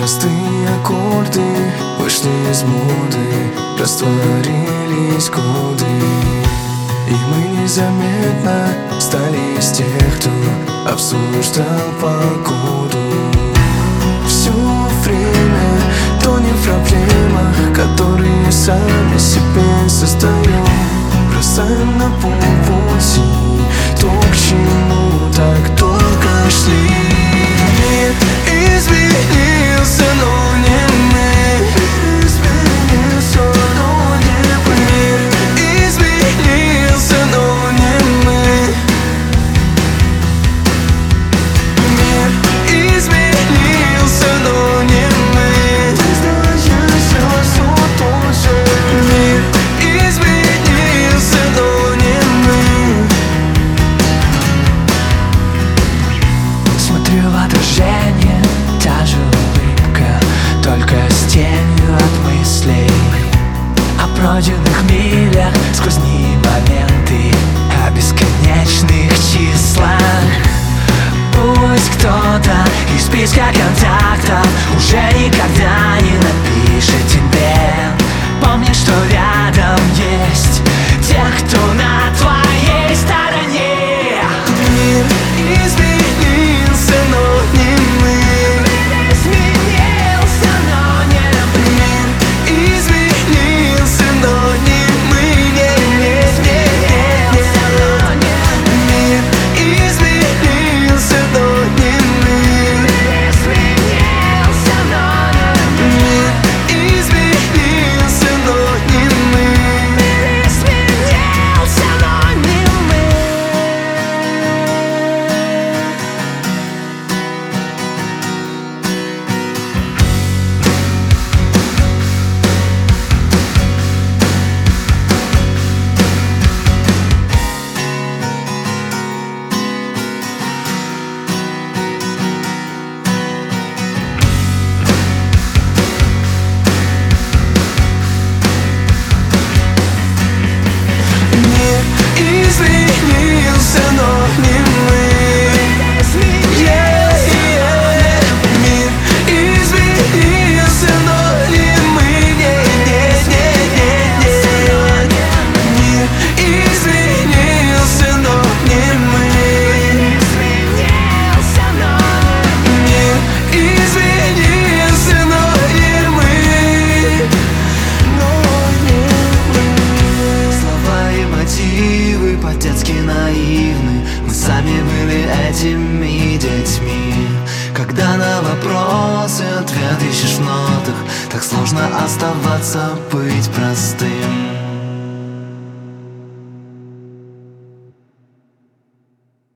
Простые аккорды вышли из моды, растворились годы, и мы незаметно стали из тех, кто обсуждал погоду. Все время тонем в проблемах, которые сами себе создаем. Бросаем на полпути то, к чему так долго шли. Мир изменился, но не мы. Изменился, но не мы. Мир изменился, но не мы. Мир изменился, но не мы. Остаешься все тот же. Мир изменился, но не мы. Смотрю в отражение, та же улыбка, только с тенью от мыслей о пройденных милях, сквозные моменты, о бесконечных числах. Пусть кто-то из списка контактов уже никогда не напишет тебе. Помни, что рядом есть тех, кто на твоей стороне. Мир изменился, но не мы. Изменился, но не мы. Мир изменился, но не мы. Изменился, но не мы. Мир изменился, но не мы. Изменился, но не мы. Мир изменился, но не мы. Изменился, но не мы. Мир изменился, но не мы. Мир изменился, но не мы. Мир изменился, но не мы. Мир изменился, но не мы. Слова и мотивы по-детски наивны. Мы сами были этими детьми. Когда на вопросы ответ ищешь в нотах, так сложно оставаться, быть простым.